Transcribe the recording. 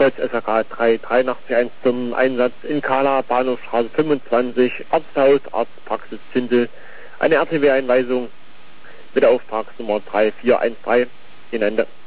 Kreuz SAK 383 zum Einsatz in Kala, Bahnhofstraße 25, Arzthaus, Arztpraxis Zindel. Eine RTW-Einweisung mit Auftragsnummer 3413 in Ende.